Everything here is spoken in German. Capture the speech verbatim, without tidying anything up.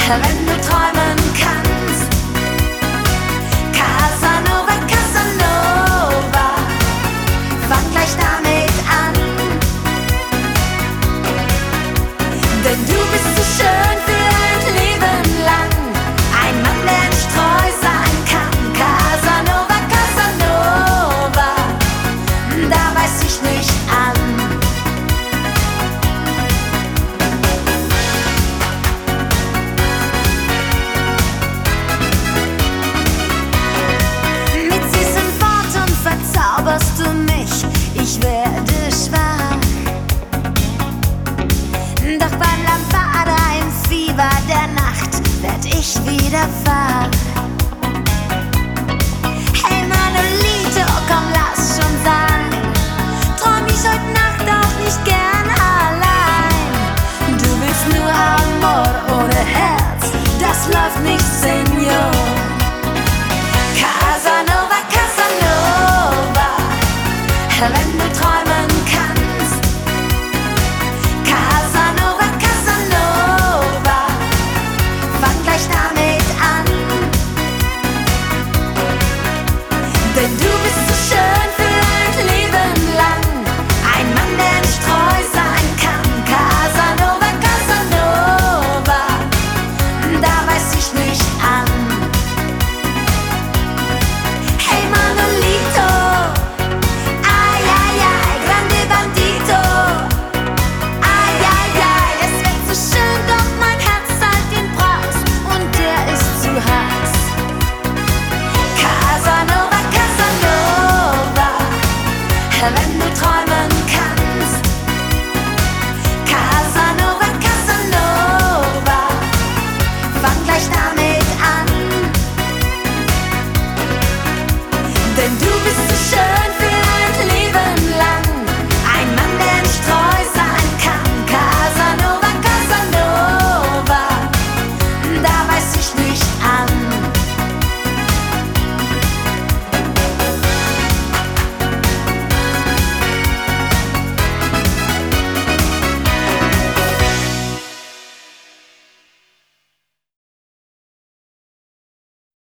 wenn du träumen kannst. Casanova, Casanova, fang gleich damit an. Denn du bist zu schön für ein Leben lang. Ein Mann, der nicht treu sein kann. Casanova, Casanova, da beiß dich nicht an. Mit süßen Worten verzauberst du mich, ich werde schwach. Doch beim Lambada im Fieber der Nacht werd ich wieder wach. Hey Manolito, komm, lass schon sein. Träum ich heute Nacht